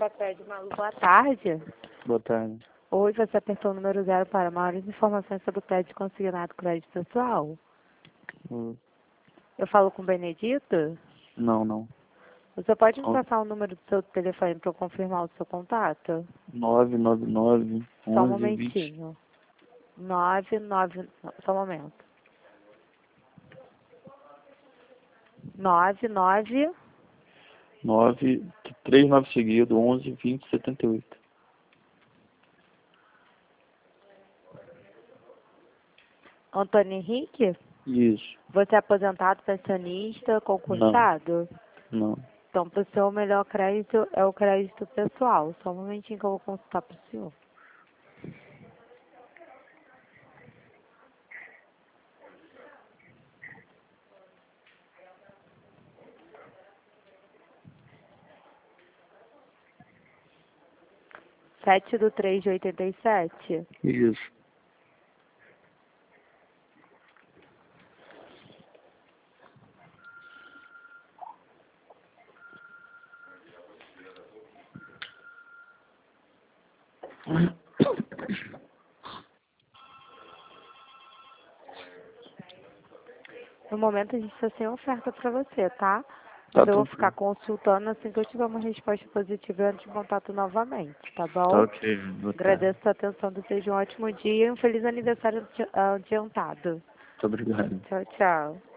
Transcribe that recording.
Café de Malu, boa tarde. Boa tarde. Hoje você apertou o número 0 para maiores informações sobre o crédito consignado crédito pessoal. Eu falo com o Benedito? Não. Você pode me passar o número do seu telefone para eu confirmar o seu contato? 999 Só um 11 20. momentinho. 99... Só um momento. 99... 39 seguido, 11 20 78. Antônio Henrique? Isso. Você é aposentado, pensionista, concursado? Não. Então, para o seu melhor crédito é o crédito pessoal. Só um momentinho que eu vou consultar para o senhor. Sete do 3 de 87. Isso. No momento a gente está sem oferta para você, tá? Tá Eu vou tranquilo. ficar consultando assim que eu tiver uma resposta positiva eu entro em contato novamente, tá bom? Tá ok. Boa tarde. Agradeço a atenção, desejo um ótimo dia e um feliz aniversário adiantado. Muito obrigado. Tchau, tchau.